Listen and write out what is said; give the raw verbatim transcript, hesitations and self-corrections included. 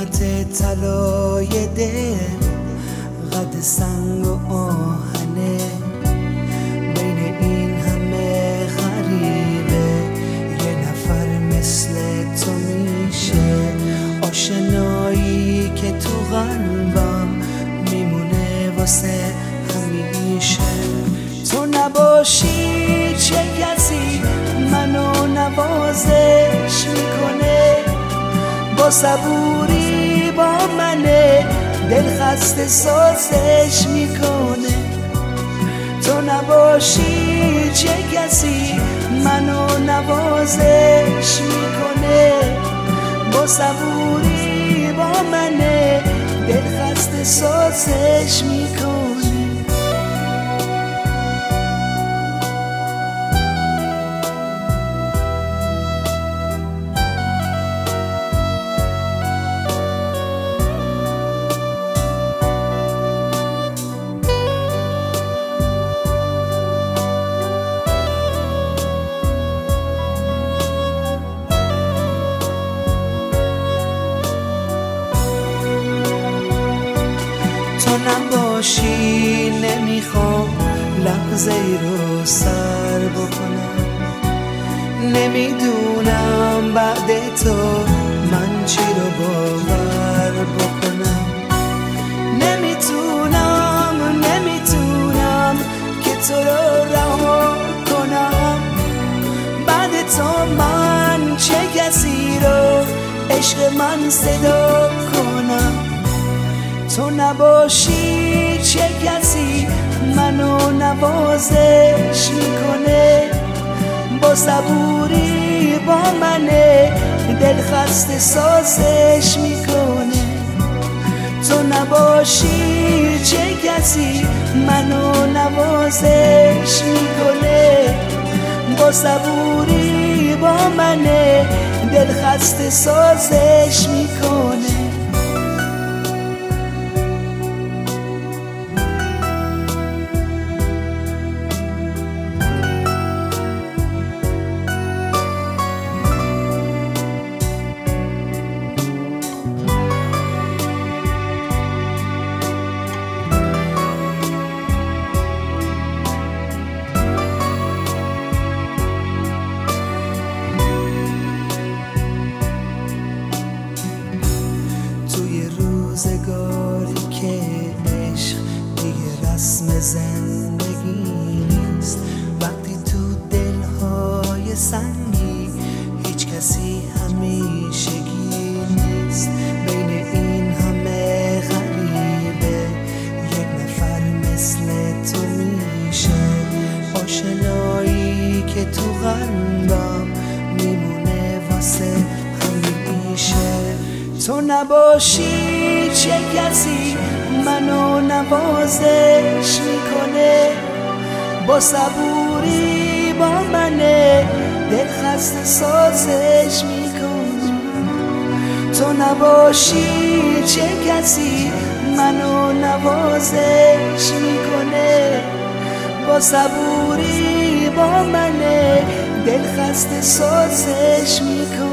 قیمت طلای دل قد سنگ و آهنه، بین این همه غریبه یه نفر مثل تو میشه. آشنایی که تو قلبم میمونه واسه همیشه. تو نباشی چه کسی منو نوازش میکنه، با صبوری با منه دل خسته سازش میکنه. تو نباشی چه کسی منو نوازش میکنه، با صبوری با منه دل خسته سازش میکنه. تو نباشی نمیخوام لحظه ای رو سر بکنم، نمیدونم بعد تو من چی رو باور بکنم. نمیتونم نمیتونم که تو رو رها کنم، بعد تو من چه کسی رو عشق من صدا کنم. تو نباشی چه کسی منو نوازش میکنه، با صبوری با منه دل خسته سازش میکنه. تو نباشی چه کسی منو نوازش میکنه، با صبوری با منه دل خسته سازش میکنه. روزگاری که عشق دیگه رسم زندگی نیست، وقتی تو دلهای سنگی هیچ کسی همیشگی نیست. بین این همه غریبه یک نفر مثل تو میشه. آشنایی که تو قلبم میمونه واسه همیشه. تو نباشی چه کسی منو نوازش میکنه، با صبوری با منه دل خسته سازش میکنه. تو نباشی چه کسی منو نوازش میکنه، با صبوری با منه دل خسته سازش میکنه.